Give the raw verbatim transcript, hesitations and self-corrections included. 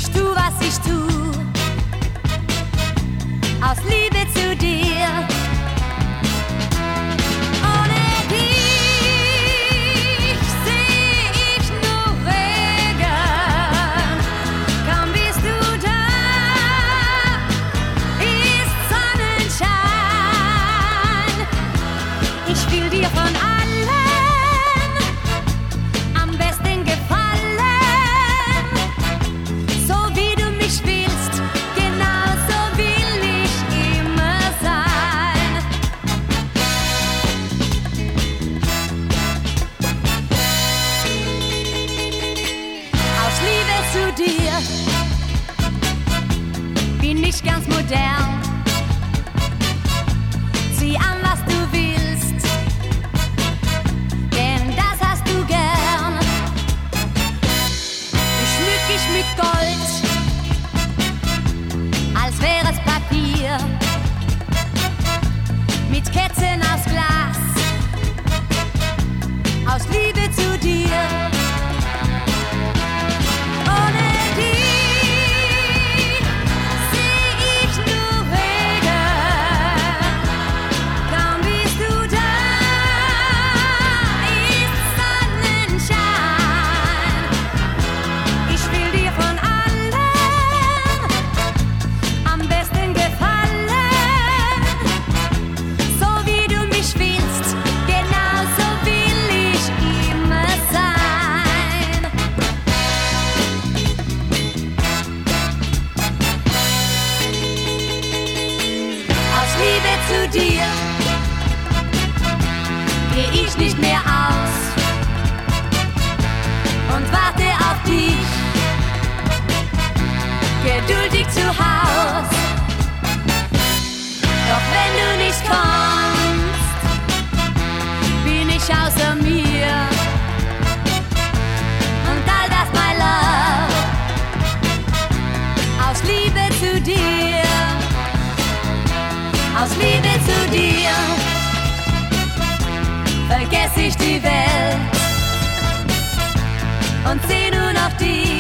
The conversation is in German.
Ich tu, was ich tu, aus Liebe zu dir. Ohne dich seh ich nur Regen. Kaum bist du da, ist Sonnenschein. Ich will dir von allem am besten gefallen. So wie du mich willst, genau so will ich immer sein. Aus Liebe zu dir bin ich ganz modern. Zieh an, was du willst, denn das hast du gern. Ich schmück dich mit Gold, als wäre es Papier, mit Ketten aus Glas, aus Liebe zu dir. Ohne dich seh ich nur Regen. Kaum bist du da, ist Sonnenschein. Ich will dir von allem am besten gefallen. So wie du mich willst, genau so will ich immer sein. Aus Liebe zu dir geh ich nicht mehr aus und warte auf dich, geduldig zu Haus. Doch wenn du nicht kommst, bin ich außer mir. Und all das, my love, aus Liebe zu dir, aus Liebe zu dir, vergess ich die Welt und seh nur noch dich.